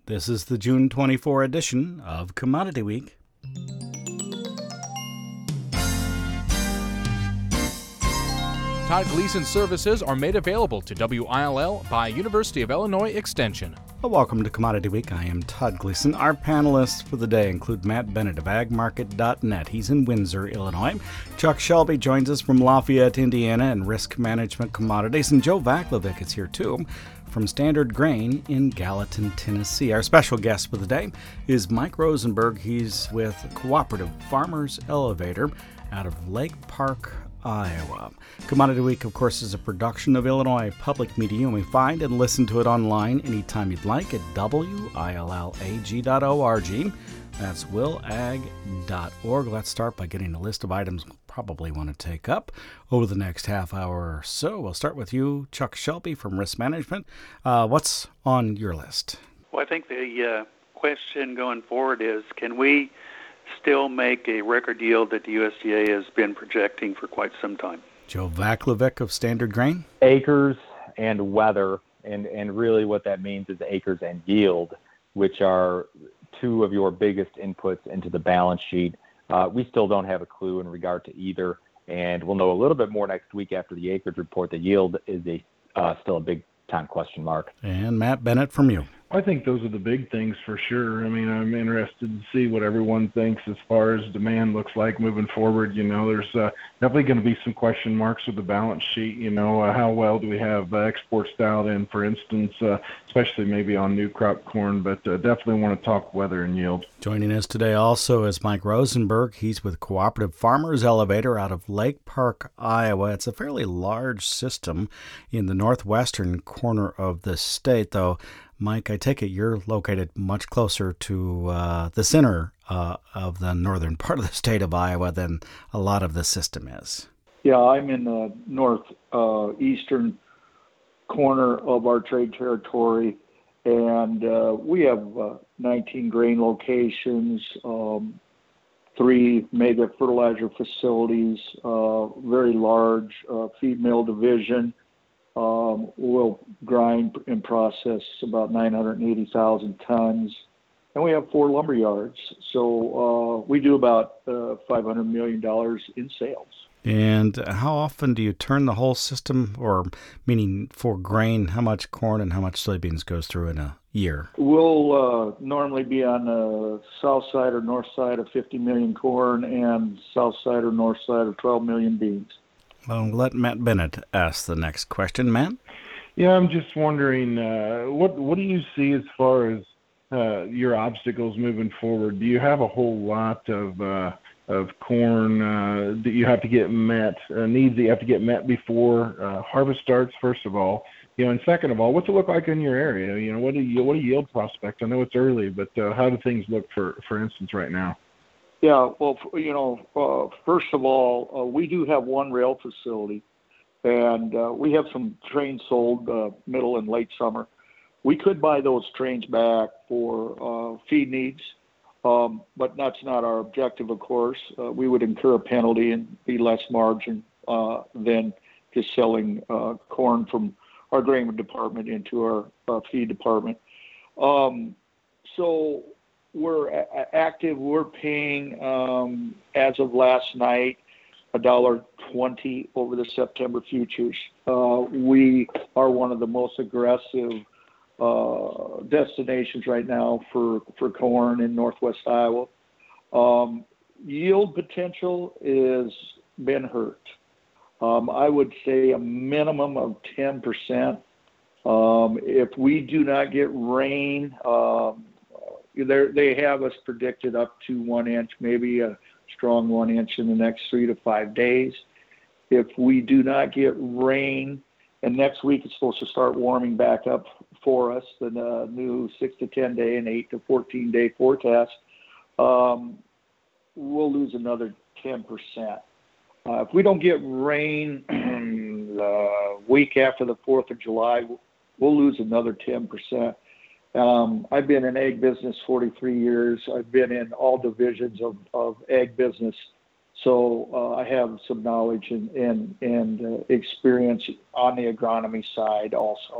This is the June 24 edition of Commodity Week. Todd Gleason services are made available to WILL by University of Illinois Extension. Well, welcome to Commodity Week. I am Todd Gleason. Our panelists for the day include Matt Bennett of agmarket.net. He's in Windsor, Illinois. Chuck Shelby joins us from Lafayette, Indiana, and Risk Management Commodities. And Joe Vaclavic is here, too, from Standard Grain in Gallatin, Tennessee. Our special guest for the day is Mike Rosenberg. He's with Cooperative Farmers Elevator out of Lake Park, Iowa. Commodity Week, of course, is a production of Illinois Public Media, and we find and listen to it online anytime you'd like at willag.org. That's willag.org. Let's start by getting a list of items we'll probably want to take up over the next half hour or so. We'll start with you, Chuck Shelby from Risk Management. What's on your list? Well, I think the question going forward is, can we still make a record yield that the USDA has been projecting for quite some time? Joe Vaclavic of Standard Grain. Acres and weather, and really what that means is acres and yield, which are two of your biggest inputs into the balance sheet. We still don't have a clue in regard to either, and we'll know a little bit more next week after the acreage report. The yield is still a big-time question mark. And Matt Bennett from you. I think those are the big things for sure. I mean, I'm interested to see what everyone thinks as far as demand looks like moving forward. You know, there's definitely going to be some question marks with the balance sheet. You know, how well do we have exports dialed in, for instance, especially maybe on new crop corn, but definitely want to talk weather and yield. Joining us today also is Mike Rosenberg. He's with Cooperative Farmers Elevator out of Lake Park, Iowa. It's a fairly large system in the northwestern corner of the state, though. Mike, I take it you're located much closer to the center of the northern part of the state of Iowa than a lot of the system is. Yeah, I'm in the northeastern corner of our trade territory, and we have 19 grain locations, 3 mega fertilizer facilities, very large feed mill division. We'll grind and process about 980,000 tons, and we have 4 lumber yards. So we do about $500 million in sales. And how often do you turn the whole system, or meaning for grain, how much corn and how much soybeans goes through in a year? We'll normally be on the south side or north side of 50 million corn and south side or north side of 12 million beans. Well, let Matt Bennett ask the next question. Matt? Yeah, I'm just wondering, what do you see as far as your obstacles moving forward? Do you have a whole lot of corn that you have to get met, needs that you have to get met before harvest starts, first of all? You know, and second of all, what's it look like in your area? You know, what are yield prospects? I know it's early, but how do things look, for instance, right now? Yeah, well, you know, first of all, we do have 1 rail facility, and we have some trains sold middle and late summer. We could buy those trains back for feed needs, but that's not our objective, of course. We would incur a penalty and be less margin than just selling corn from our grain department into our feed department. So we're active. We're paying, as of last night, $1.20 over the September futures. We are one of the most aggressive destinations right now for corn in northwest Iowa. Yield potential is been hurt. I would say a minimum of 10%. If we do not get rain, they have us predicted up to 1 inch, maybe a strong 1 inch in the next 3 to 5 days. If we do not get rain, and next week it's supposed to start warming back up for us, the new 6 to 10 day and 8 to 14 day forecast, we'll lose another 10%. If we don't get rain the week after the 4th of July, we'll lose another 10%. I've been in egg business 43 years. I've been in all divisions of egg business. So I have some knowledge and experience on the agronomy side also.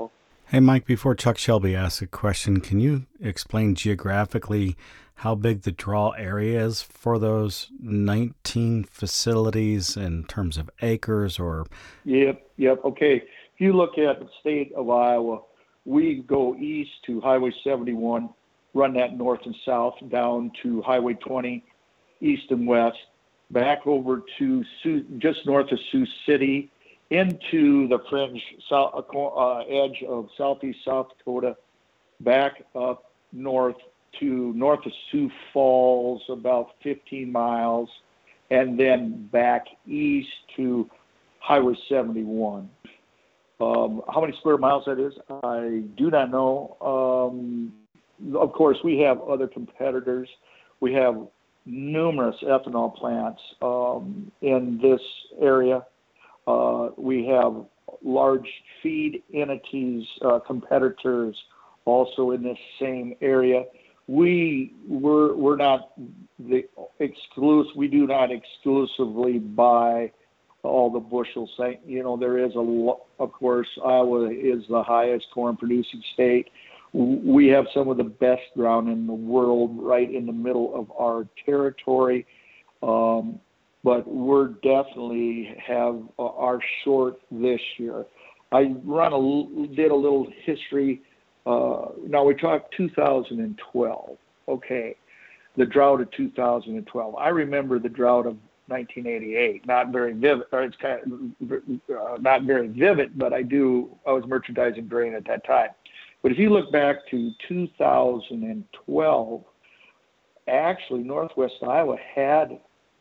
Hey, Mike, before Chuck Shelby asks a question, can you explain geographically how big the draw area is for those 19 facilities in terms of acres or? Yep. Okay. If you look at the state of Iowa, we go east to Highway 71, run that north and south down to Highway 20, east and west, back over to just north of Sioux City, into the fringe edge of southeast South Dakota, back up north of Sioux Falls, about 15 miles, and then back east to Highway 71. How many square miles that is, I do not know. Of course, we have other competitors. We have numerous ethanol plants in this area. We have large feed entities, competitors also in this same area. We're not the exclusive. We do not exclusively buy all the bushels. There is of course, Iowa is the highest corn producing state. We have some of the best ground in the world right in the middle of our territory. But we're definitely our short this year. I did a little history. Now we talked 2012. Okay, the drought of 2012. I remember the drought of 1988. Not very vivid, or it's kind of not very vivid, but I was merchandising grain at that time. But if you look back to 2012, actually Northwest Iowa had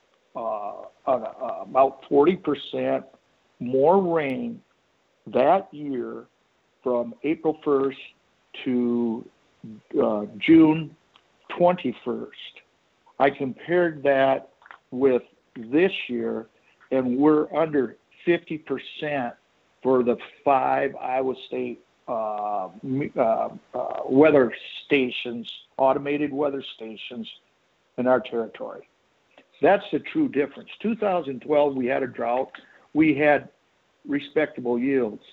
about 40% more rain that year from April 1st to June 21st. I compared that with this year, and we're under 50% for the 5 Iowa State weather stations, automated weather stations in our territory. That's the true difference. 2012, we had a drought. We had respectable yields.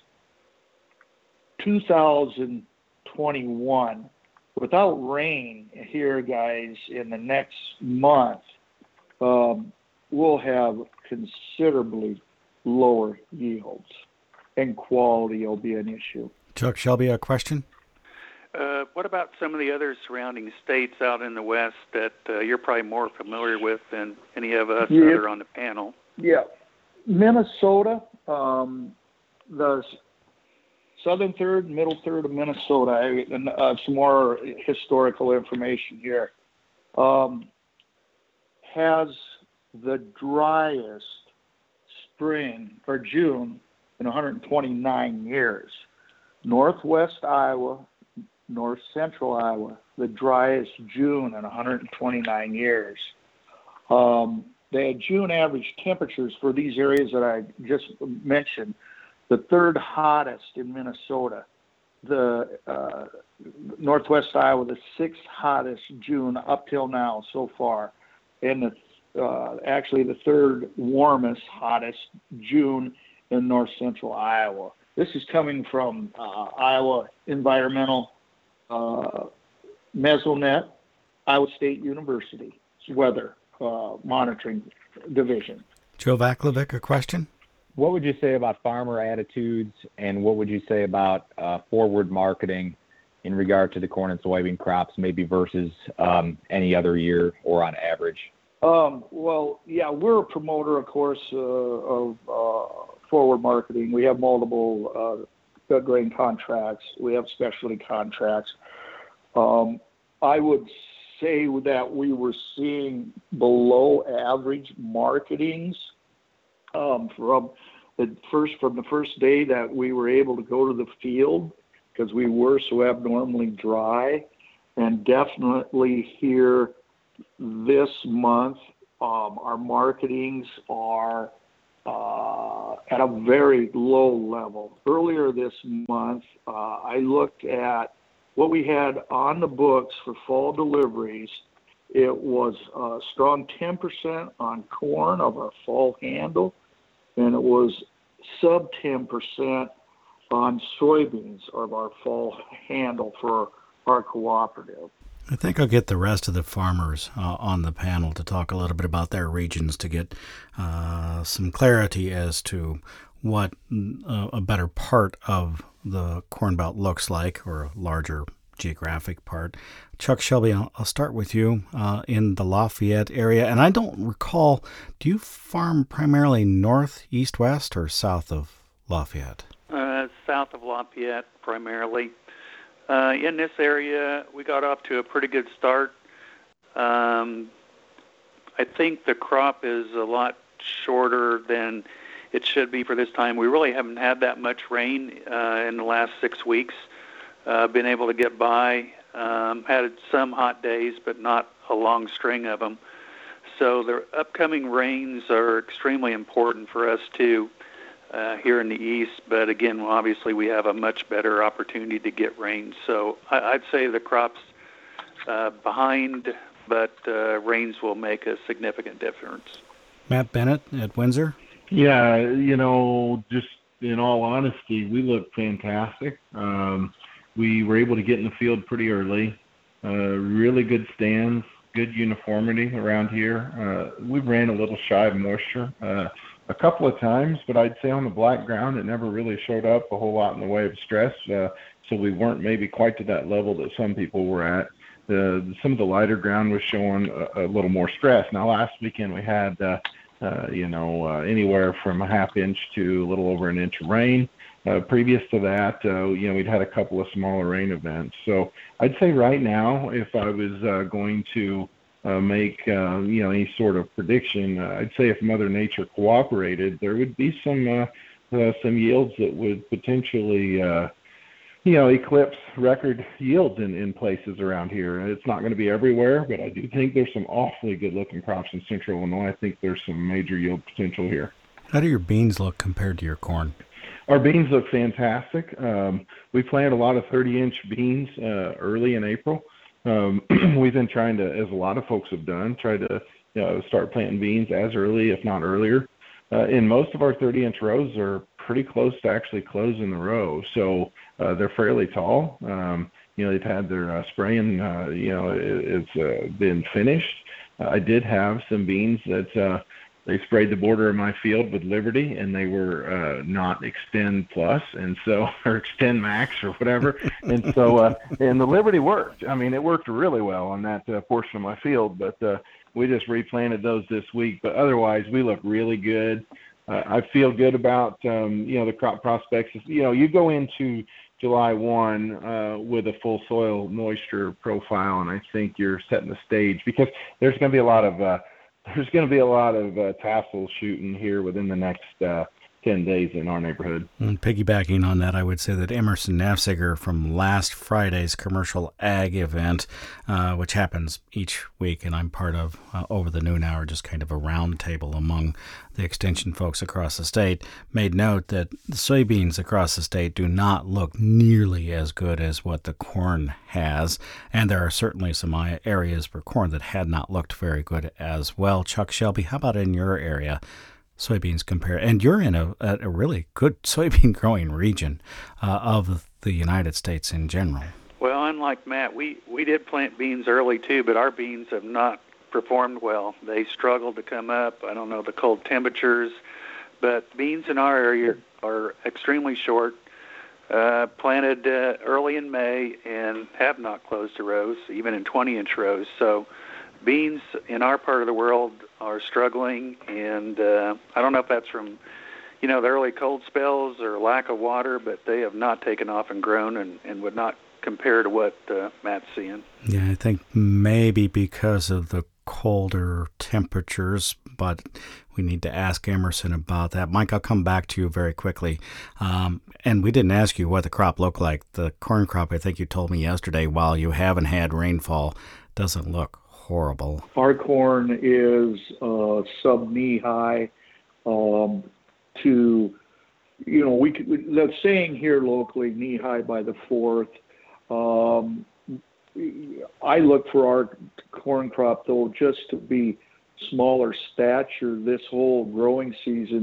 2021, without rain here, guys, in the next month, we'll have considerably lower yields, and quality will be an issue. Chuck Shelby, a question? What about some of the other surrounding states out in the West that you're probably more familiar with than any of us that are on the panel? Yeah. Minnesota, the southern third, middle third of Minnesota, some more historical information here, has the driest spring or June in 129 years. Northwest Iowa, north central Iowa, the driest June in 129 years. They had June average temperatures for these areas that I just mentioned, the third hottest in Minnesota, the Northwest Iowa, the 6th hottest June up till now so far, and actually the 3rd warmest, hottest June in north central Iowa. This is coming from Iowa Environmental Mesonet, Iowa State University Weather Monitoring Division. Joe Vaklovic, a question? What would you say about farmer attitudes, and what would you say about forward marketing in regard to the corn and soybean crops, maybe versus any other year or on average? Well, yeah, we're a promoter, of course, of forward marketing. We have multiple grain contracts. We have specialty contracts. I would say that we were seeing below average marketings from the first day that we were able to go to the field, because we were so abnormally dry, and definitely here this month, our marketings are at a very low level. Earlier this month, I looked at what we had on the books for fall deliveries. It was a strong 10% on corn of our fall handle, and it was sub 10% on soybeans are our fall handle for our cooperative. I think I'll get the rest of the farmers on the panel to talk a little bit about their regions to get some clarity as to what a better part of the Corn Belt looks like, or a larger geographic part. Chuck Shelby, I'll start with you in the Lafayette area. And I don't recall, do you farm primarily north, east, west, or south of Lafayette? South of Lafayette primarily. In this area, we got off to a pretty good start. I think the crop is a lot shorter than it should be for this time. We really haven't had that much rain in the last 6 weeks. Been able to get by. Had some hot days, but not a long string of them. So the upcoming rains are extremely important for us too. Here in the east, but again, obviously we have a much better opportunity to get rain. So I'd say the crop's behind, but rains will make a significant difference. Matt Bennett at Windsor? Yeah, just in all honesty, we look fantastic. We were able to get in the field pretty early. Really good stands, good uniformity around here. We ran a little shy of moisture a couple of times, but I'd say on the black ground it never really showed up a whole lot in the way of stress, so we weren't maybe quite to that level that some people were at. Some of the lighter ground was showing a little more stress. Now last weekend we had anywhere from a half inch to a little over an inch of rain. Previous to that, we'd had a couple of smaller rain events. So I'd say right now, if I was going to make any sort of prediction, I'd say if Mother Nature cooperated, there would be some yields that would potentially eclipse record yields in places around here. It's not going to be everywhere, but I do think there's some awfully good looking crops in central Illinois. I think there's some major yield potential here. How do your beans look compared to your corn? Our beans look fantastic. We planted a lot of 30-inch beans early in April. We've been trying to, as a lot of folks have done, try to start planting beans as early, if not earlier. And most of our 30-inch rows are pretty close to actually closing the row, so they're fairly tall. They've had their spraying, it's been finished. I did have some beans that they sprayed the border of my field with Liberty, and they were not Extend Plus, and so, or Extend Max or whatever. And so, and the Liberty worked. I mean, it worked really well on that portion of my field, but we just replanted those this week. But otherwise, we look really good. I feel good about, the crop prospects. You go into July 1 with a full soil moisture profile, and I think you're setting the stage because there's going to be a lot of tassel shooting here within the next 10 days in our neighborhood. And piggybacking on that, I would say that Emerson Nafziger from last Friday's commercial ag event, which happens each week, and I'm part of over the noon hour, just kind of a round table among the extension folks across the state, made note that the soybeans across the state do not look nearly as good as what the corn has, and there are certainly some areas for corn that had not looked very good as well. Chuck Shelby, how about in your area? Soybeans compare, and you're in a really good soybean growing region of the United States in general. Well, unlike Matt, we did plant beans early too, but our beans have not performed well. They struggled to come up. I don't know the cold temperatures, but beans in our area are extremely short. Planted early in May and have not closed the rows, even in 20-inch rows. So beans in our part of the world are struggling, and I don't know if that's from, the early cold spells or lack of water, but they have not taken off and grown and would not compare to what Matt's seeing. Yeah, I think maybe because of the colder temperatures, but we need to ask Emerson about that. Mike, I'll come back to you very quickly. And we didn't ask you what the crop looked like. The corn crop, I think you told me yesterday, while you haven't had rainfall, doesn't look horrible. Our corn is sub-knee high to, the saying here locally, knee high by the 4th. I look for our corn crop, though, just to be smaller stature this whole growing season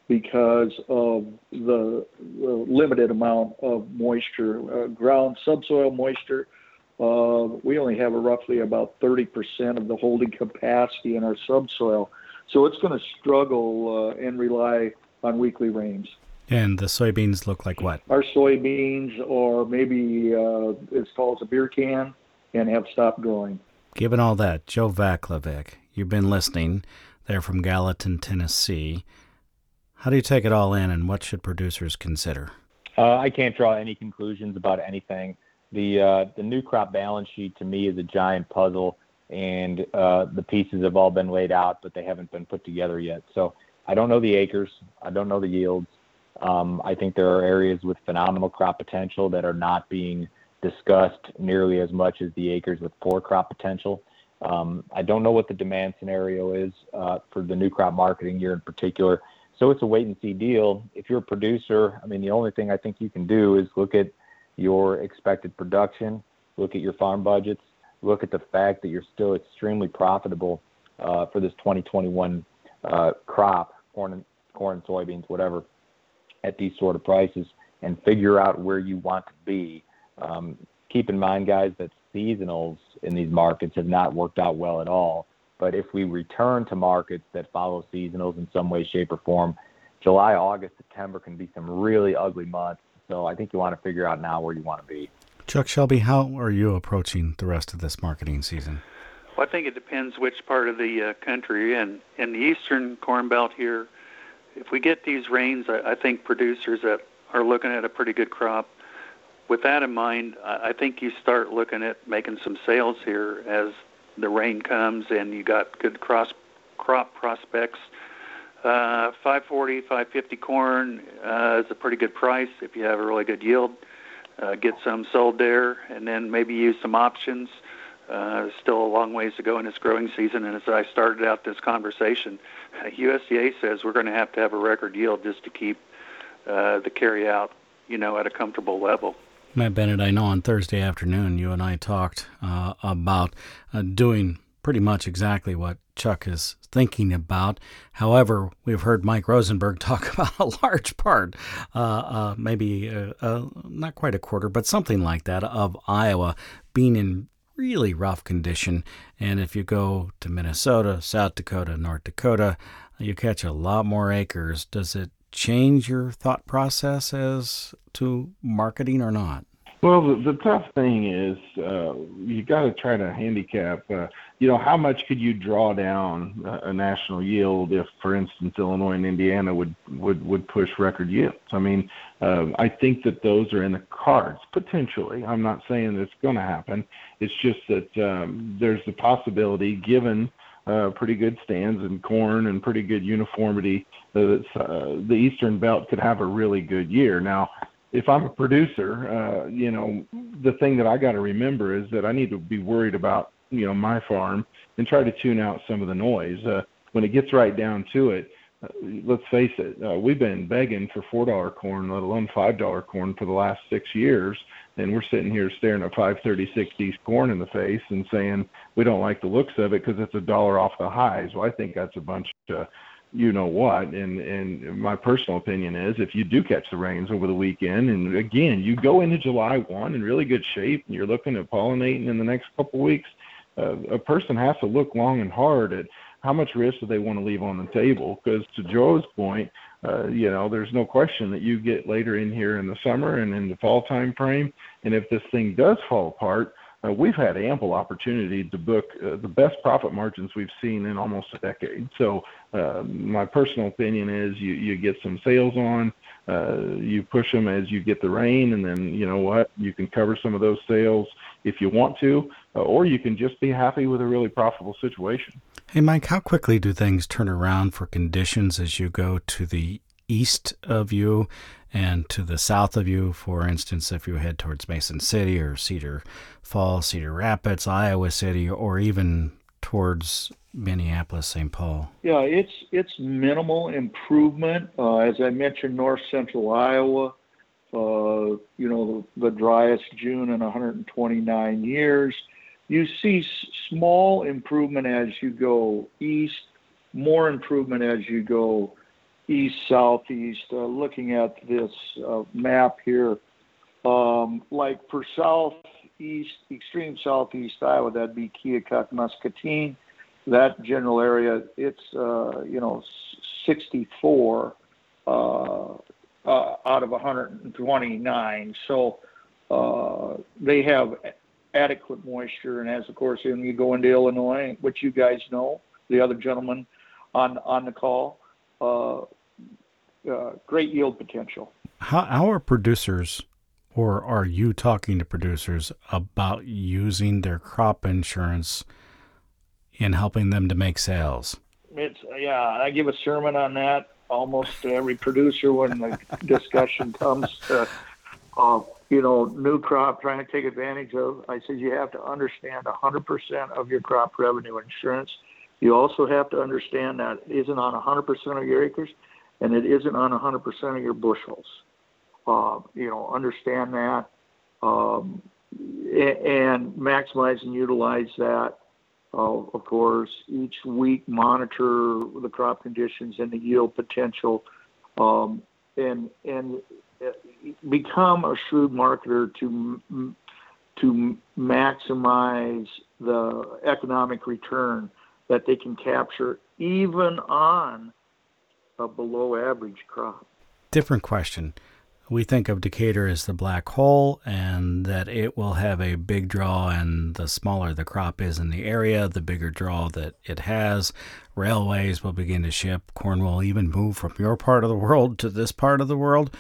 because of the limited amount of moisture, ground subsoil moisture. We only have roughly about 30% of the holding capacity in our subsoil. So it's going to struggle and rely on weekly rains. And the soybeans look like what? Our soybeans are maybe as tall as a beer can and have stopped growing. Given all that, Joe Vaclavic, you've been listening. They're from Gallatin, Tennessee. How do you take it all in, and what should producers consider? I can't draw any conclusions about anything. The new crop balance sheet to me is a giant puzzle, and the pieces have all been laid out, but they haven't been put together yet. So I don't know the acres. I don't know the yields. I think there are areas with phenomenal crop potential that are not being discussed nearly as much as the acres with poor crop potential. I don't know what the demand scenario is for the new crop marketing year in particular. So it's a wait-and-see deal. If you're a producer, I mean, the only thing I think you can do is look at your expected production, look at your farm budgets, look at the fact that you're still extremely profitable for this 2021 crop, corn and soybeans, whatever, at these sort of prices, and figure out where you want to be. Keep in mind, guys, that seasonals in these markets have not worked out well at all. But if we return to markets that follow seasonals in some way, shape, or form, July, August, September can be some really ugly months. So I think you want to figure out now where you want to be. Chuck Shelby, how are you approaching the rest of this marketing season? Well, I think it depends which part of the country. And in the eastern corn belt here, if we get these rains, I think producers that are looking at a pretty good crop. With that in mind, I think you start looking at making some sales here as the rain comes and you got good crop prospects. 540, 550 corn is a pretty good price if you have a really good yield. Get some sold there, and then maybe use some options. Still a long ways to go in this growing season, and as I started out this conversation, USDA says we're going to have a record yield just to keep the carry out, at a comfortable level. Matt Bennett, I know on Thursday afternoon you and I talked about doing pretty much exactly what Chuck is thinking about. However, we've heard Mike Rosenberg talk about a large part, maybe not quite a quarter, but something like that, of Iowa being in really rough condition. And if you go to Minnesota, South Dakota, North Dakota, you catch a lot more acres. Does it change your thought process as to marketing or not? Well, the tough thing is you got to try to handicap, how much could you draw down a national yield if, for instance, Illinois and Indiana would push record yields? I mean, I think that those are in the cards, potentially. I'm not saying that it's going to happen. It's just that there's the possibility, given pretty good stands in corn and pretty good uniformity, that the Eastern Belt could have a really good year. Now, if I'm a producer, the thing that I got to remember is that I need to be worried about, my farm and try to tune out some of the noise. When it gets right down to it, let's face it, we've been begging for $4 corn, let alone $5 corn for the last 6 years. And we're sitting here staring at 536 East corn in the face and saying we don't like the looks of it because it's $1 off the highs. Well, I think that's a bunch of what, and my personal opinion is if you do catch the rains over the weekend, and again, you go into July 1 in really good shape, and you're looking at pollinating in the next couple of weeks, a person has to look long and hard at how much risk do they want to leave on the table, because to Joe's point, there's no question that you get later in here in the summer and in the fall time frame, and if this thing does fall apart, we've had ample opportunity to book the best profit margins we've seen in almost a decade. So my personal opinion is you get some sales on, you push them as you get the rain, and then you can cover some of those sales if you want to, or you can just be happy with a really profitable situation. Hey, Mike, how quickly do things turn around for conditions as you go to the east of you and to the south of you? For instance, if you head towards Mason City or Cedar Falls, Cedar Rapids, Iowa City, or even towards Minneapolis, St. Paul? Yeah, it's minimal improvement. As I mentioned, north central Iowa, the driest June in 129 years. You see small improvement as you go east, more improvement as you go east southeast. Looking at this map here, like for southeast, extreme southeast Iowa, that'd be Keokuk, Muscatine. That general area, it's 64 out of 129. So they have adequate moisture, and as of course, when you go into Illinois, which you guys know, the other gentleman on the call, great yield potential. How are producers, or are you talking to producers about using their crop insurance in helping them to make sales? I give a sermon on that almost to every producer when the discussion comes to new crop trying to take advantage of. I said you have to understand 100% of your crop revenue insurance. You also have to understand that it isn't on 100% of your acres, and it isn't on 100% of your bushels. Understand that, and maximize and utilize that. Of course, each week monitor the crop conditions and the yield potential, and become a shrewd marketer to maximize the economic return that they can capture even on a below average crop. Different question. We think of Decatur as the black hole, and that it will have a big draw, and the smaller the crop is in the area, the bigger draw that it has. Railways will begin to ship. Corn will even move from your part of the world to this part of the world.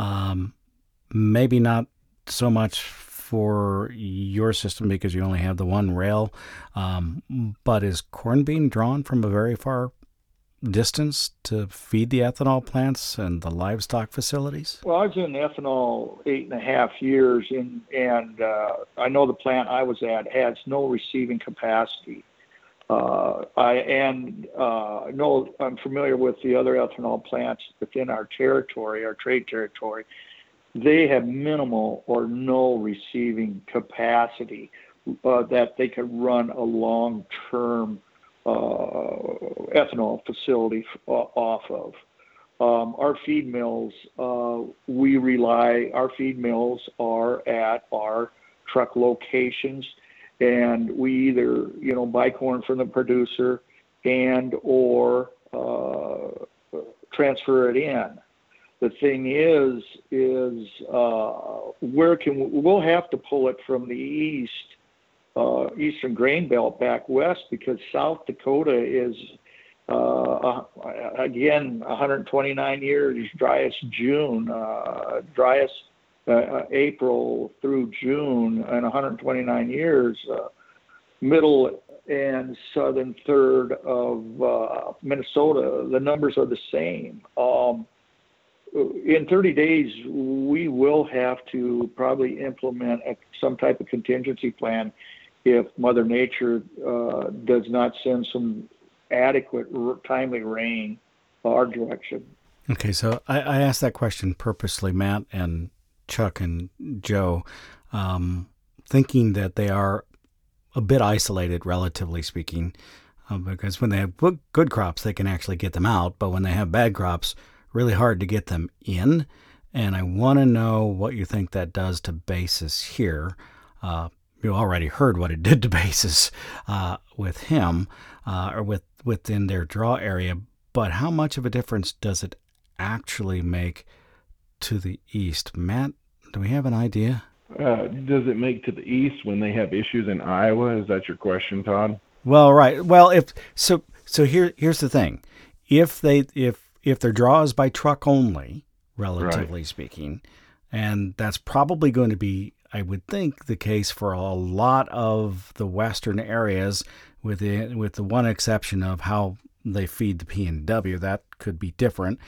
Maybe not so much for your system because you only have the one rail, but is corn being drawn from a very far distance to feed the ethanol plants and the livestock facilities? Well, I was in ethanol 8.5 years, and I know the plant I was at has no receiving capacity. I'm familiar with the other ethanol plants within our territory, our trade territory. They have minimal or no receiving capacity that they could run a long-term ethanol facility off of. Our feed mills, our feed mills are at our truck locations, and we either, buy corn from the producer and or transfer it in. The thing is we'll have to pull it from the eastern grain belt back west, because South Dakota is, again, 129 years, driest April through June, and 129 years, middle and southern third of Minnesota, the numbers are the same. In 30 days, we will have to probably implement some type of contingency plan if Mother Nature does not send some adequate, timely rain our direction. Okay, so I asked that question purposely, Matt and Chuck and Joe, thinking that they are a bit isolated, relatively speaking, because when they have good crops, they can actually get them out, but when they have bad crops, really hard to get them in. And I want to know what you think that does to basis here. You already heard what it did to basis with him, or within their draw area, but how much of a difference does it actually make to the east? Matt, do we have an idea? Does it make to the east when they have issues in Iowa? Is that your question, Todd? Well, right. Well, here's the thing. If their draw is by truck only, relatively speaking, and that's probably going to be, I would think, the case for a lot of the western areas, with the one exception of how they feed the P&W. That could be different.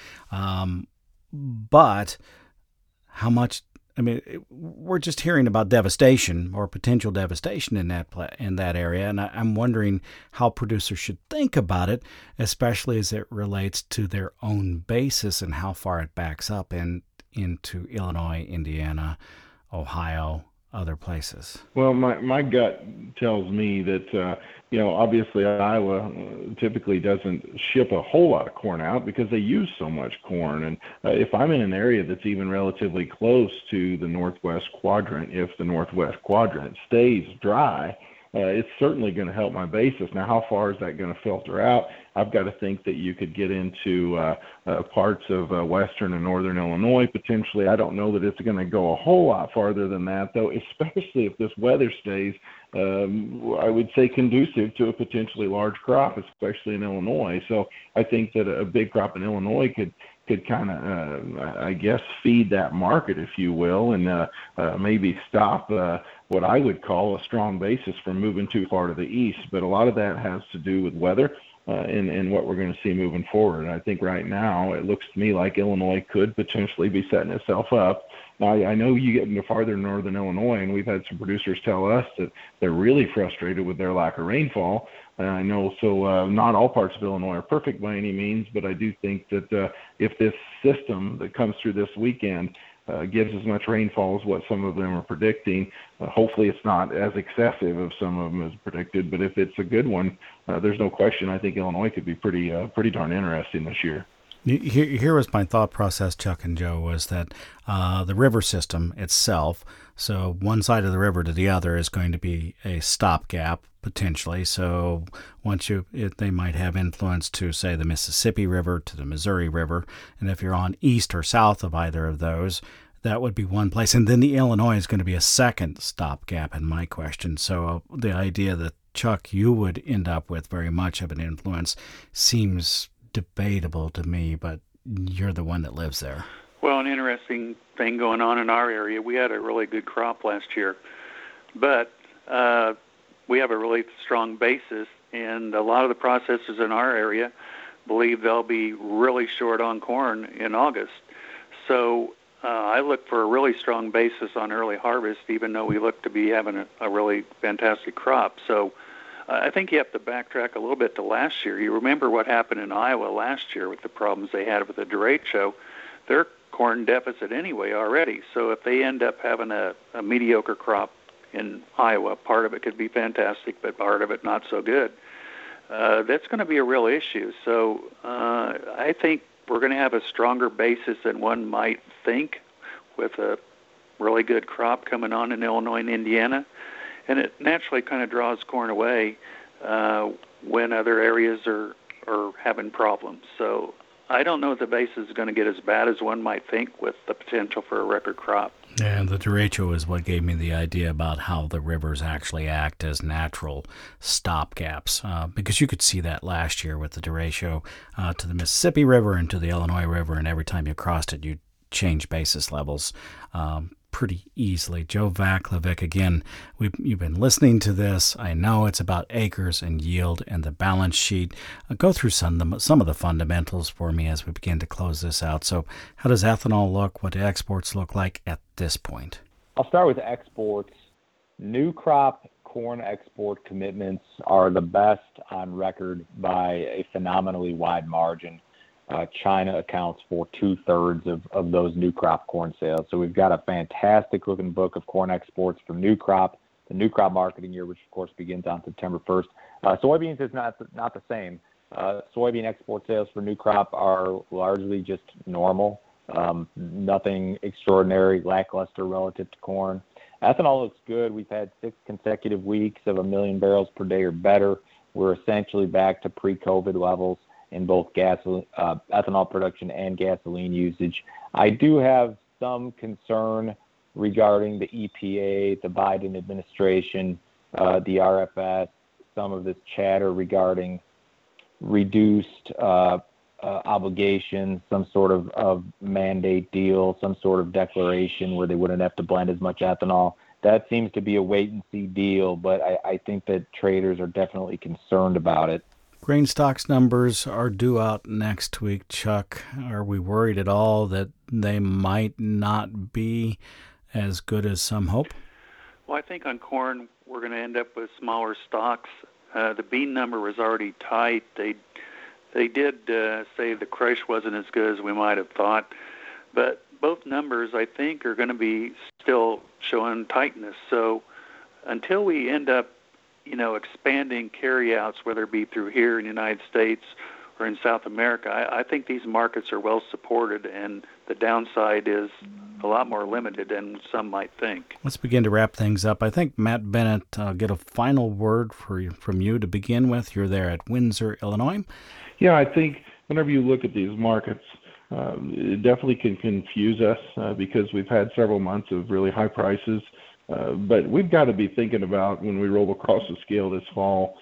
But how much? I mean, we're just hearing about devastation or potential devastation in that area, and I'm wondering how producers should think about it, especially as it relates to their own basis and how far it backs up into Illinois, Indiana, Ohio, other places? Well, my gut tells me that obviously Iowa typically doesn't ship a whole lot of corn out because they use so much corn. And if I'm in an area that's even relatively close to the northwest quadrant, if the northwest quadrant stays dry, it's certainly going to help my basis. Now, how far is that going to filter out? I've got to think that you could get into parts of western and northern Illinois potentially. I don't know that it's going to go a whole lot farther than that, though, especially if this weather stays, I would say, conducive to a potentially large crop, especially in Illinois. So I think that a big crop in Illinois could kind of, I guess, feed that market, if you will, and maybe stop what I would call a strong basis from moving too far to the east. But a lot of that has to do with weather and what we're going to see moving forward. And I think right now it looks to me like Illinois could potentially be setting itself up. Now, I know you get into farther northern Illinois, and we've had some producers tell us that they're really frustrated with their lack of rainfall. I know, so not all parts of Illinois are perfect by any means, but I do think that if this system that comes through this weekend gives as much rainfall as what some of them are predicting, hopefully it's not as excessive as some of them as predicted, but if it's a good one, there's no question I think Illinois could be pretty darn interesting this year. Here was my thought process, Chuck and Joe, was that the river system itself, so one side of the river to the other is going to be a stopgap potentially. So they might have influence to, say, the Mississippi River, to the Missouri River, and if you're on east or south of either of those, that would be one place. And then the Illinois is going to be a second stopgap in my question. So the idea that, Chuck, you would end up with very much of an influence seems debatable to me, but you're the one that lives there. Well, an interesting thing going on in our area, we had a really good crop last year, but we have a really strong basis, and a lot of the processors in our area believe they'll be really short on corn in August. So I look for a really strong basis on early harvest, even though we look to be having a really fantastic crop. So I think you have to backtrack a little bit to last year. You remember what happened in Iowa last year with the problems they had with the derecho. They're corn deficit anyway already. So if they end up having a mediocre crop in Iowa, part of it could be fantastic, but part of it not so good. That's going to be a real issue. So I think we're going to have a stronger basis than one might think with a really good crop coming on in Illinois and Indiana. And it naturally kind of draws corn away when other areas are having problems. So I don't know if the basis is going to get as bad as one might think with the potential for a record crop. And the derecho is what gave me the idea about how the rivers actually act as natural stopgaps, because you could see that last year with the derecho to the Mississippi River and to the Illinois River, and every time you crossed it, you change basis levels pretty easily. Joe Vaclavic, again, you've been listening to this. I know it's about acres and yield and the balance sheet. Go through some of the fundamentals for me as we begin to close this out. So how does ethanol look? What do exports look like at this point? I'll start with exports. New crop corn export commitments are the best on record by a phenomenally wide margin. China accounts for 2/3 of those new crop corn sales. So we've got a fantastic looking book of corn exports for new crop, the new crop marketing year, which of course begins on September 1st. Soybeans is not the same. Soybean export sales for new crop are largely just normal, nothing extraordinary, lackluster relative to corn. Ethanol looks good. We've had 6 consecutive weeks of 1 million barrels per day or better. We're essentially back to pre-COVID levels in both ethanol production and gasoline usage. I do have some concern regarding the EPA, the Biden administration, the RFS, some of this chatter regarding reduced obligations, some sort of mandate deal, some sort of declaration where they wouldn't have to blend as much ethanol. That seems to be a wait-and-see deal, but I think that traders are definitely concerned about it. Grain stocks numbers are due out next week, Chuck. Are we worried at all that they might not be as good as some hope? Well, I think on corn, we're going to end up with smaller stocks. The bean number was already tight. They did say the crush wasn't as good as we might have thought, but both numbers, I think, are going to be still showing tightness. So until we end up, expanding carryouts, whether it be through here in the United States or in South America, I think these markets are well supported, and the downside is a lot more limited than some might think. Let's begin to wrap things up. I think, Matt Bennett, get a final word from you to begin with. You're there at Windsor, Illinois. Yeah, I think whenever you look at these markets, it definitely can confuse us because we've had several months of really high prices. But we've got to be thinking about when we roll across the scale this fall,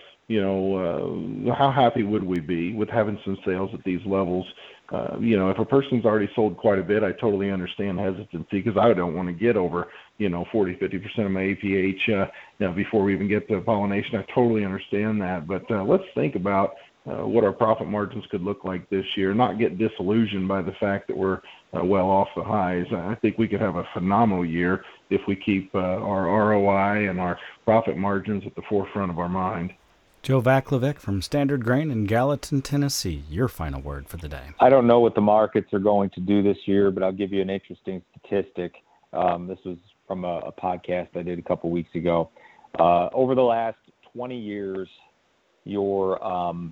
how happy would we be with having some sales at these levels? If a person's already sold quite a bit, I totally understand hesitancy because I don't want to get over, 40-50% of my APH before we even get to pollination. I totally understand that. But let's think about what our profit margins could look like this year, not get disillusioned by the fact that we're well off the highs. I think we could have a phenomenal year if we keep our ROI and our profit margins at the forefront of our mind. Joe Vaclavic from Standard Grain in Gallatin, Tennessee. Your final word for the day. I don't know what the markets are going to do this year, but I'll give you an interesting statistic. This was from a podcast I did a couple weeks ago. Over the last 20 years, your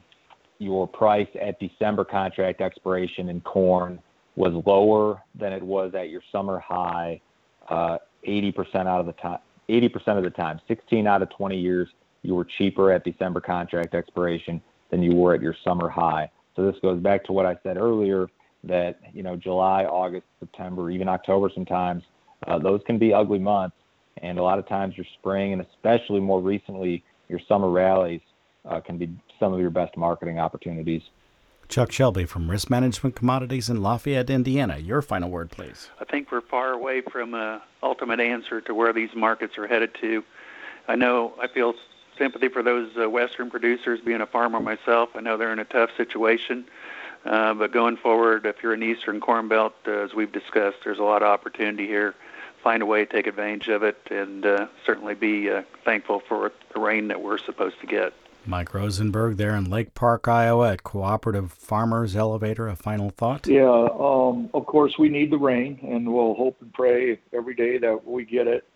price at December contract expiration in corn was lower than it was at your summer high 80% of the time. 16 out of 20 years, you were cheaper at December contract expiration than you were at your summer high. So this goes back to what I said earlier, that July, August, September, even October sometimes, those can be ugly months. And a lot of times your spring, and especially more recently, your summer rallies can be some of your best marketing opportunities. Chuck Shelby from Risk Management Commodities in Lafayette, Indiana. Your final word, please. I think we're far away from an ultimate answer to where these markets are headed to. I feel sympathy for those Western producers. Being a farmer myself, I know they're in a tough situation. But going forward, if you're in the Eastern Corn Belt, as we've discussed, there's a lot of opportunity here. Find a way to take advantage of it, and certainly be thankful for the rain that we're supposed to get. Mike Rosenberg there in Lake Park, Iowa at Cooperative Farmers Elevator. A final thought? Yeah, of course we need the rain, and we'll hope and pray every day that we get it.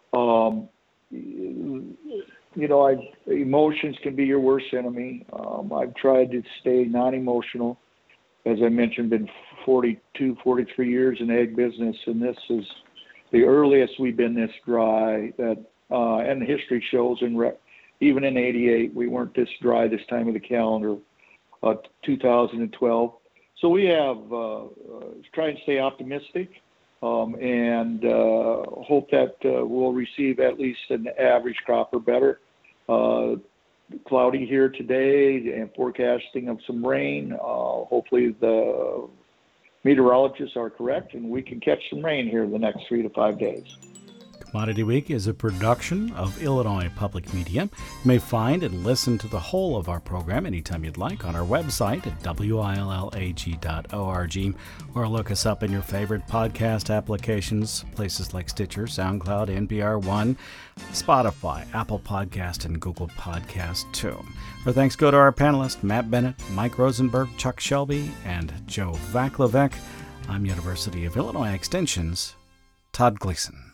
Emotions can be your worst enemy. I've tried to stay non-emotional. As I mentioned, been 42, 43 years in ag business, and this is the earliest we've been this dry. And history shows, even in '88, we weren't this dry this time of the calendar, 2012. So we have try and stay optimistic and hope that we'll receive at least an average crop or better. Cloudy here today and forecasting of some rain. Hopefully the meteorologists are correct and we can catch some rain here in the next 3 to 5 days. Commodity Week is a production of Illinois Public Media. You may find and listen to the whole of our program anytime you'd like on our website at willag.org, or look us up in your favorite podcast applications, places like Stitcher, SoundCloud, NPR One, Spotify, Apple Podcast, and Google Podcast too. Our thanks go to our panelists, Matt Bennett, Mike Rosenberg, Chuck Shelby, and Joe Vaclavic. I'm University of Illinois Extension's Todd Gleason.